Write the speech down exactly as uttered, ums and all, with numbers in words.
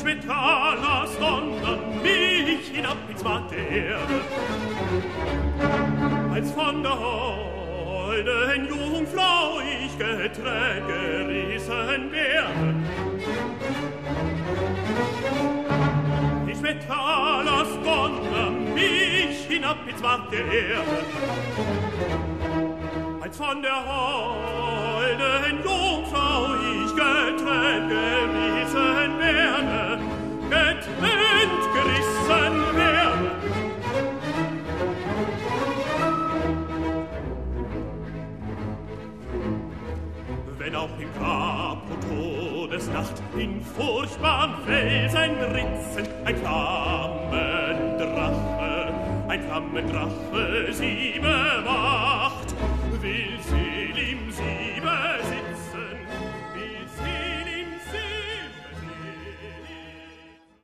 ich mit Talas donnern mich hinab ins Bad der Erde. Als von der holden Jungfrau ich getrennt gerissen werde. Ich mit Talas donnern mich hinab ins Bad der Erde. Als von der holden Jungfrau ich getrennt gerissen werde, getrennt gerissen werde. Wenn auch im Grab o Todesnacht in furchtbaren Felsenritzen ein Flammendrache, ein Flammendrache sie bewacht, will sie